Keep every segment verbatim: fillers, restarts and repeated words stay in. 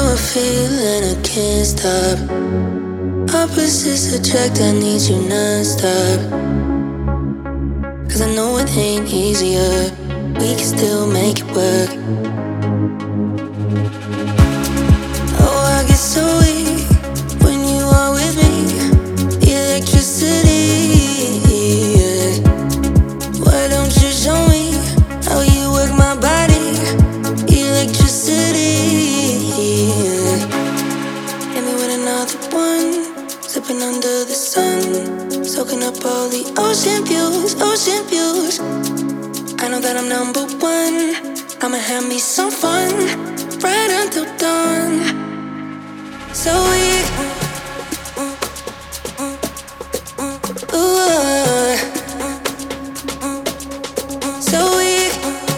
a feeling I can't stop. Opposites attract, I need you non-stop. Cause I know it ain't easier, we can still make it work. Oh, I get so weak when you are with me. Electricity, yeah. Why don't you show me how you work my body? Electricity, yeah. Hit me with another one, slipping under the sun, soaking up all the ocean views, ocean views. I know that I'm number one, I'ma have me some fun, right until dawn. So weak, ooh, so weak,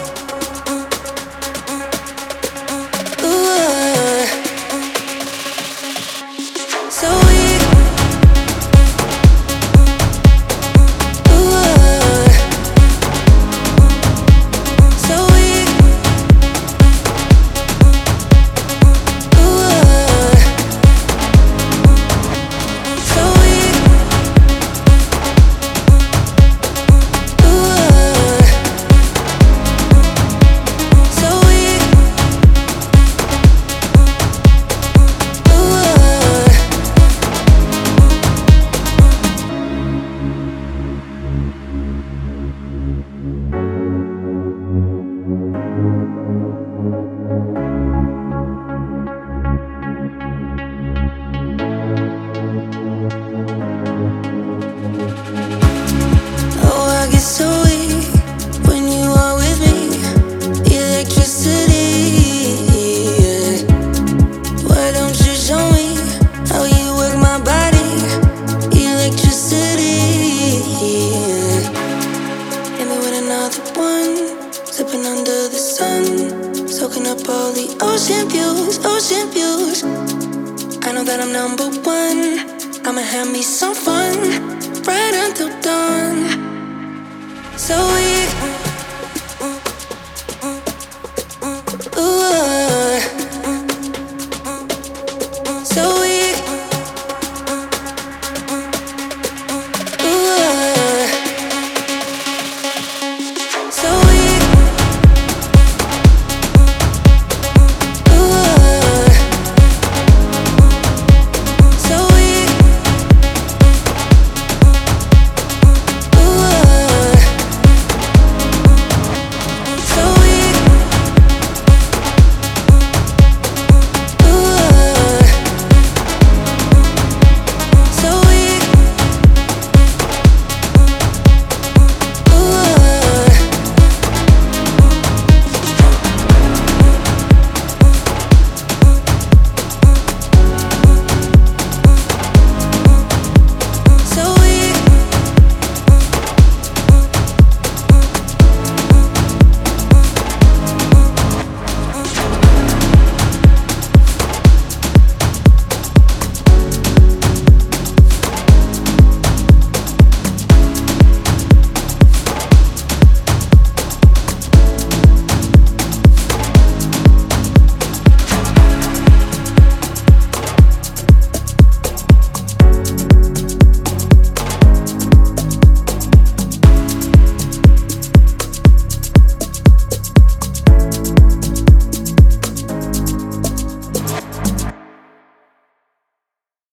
ooh, so weak, ooh, so weak, ooh, so weak, ooh, so weak, oh, I get so weak when you are with me. Electricity, yeah. Why don't you show me how you work my body? Electricity, yeah. Hit me with another one, slipping under the sun, soaking up all the ocean views, ocean views. I know that I'm number one, I'ma have me some fun, right until dawn. So weak.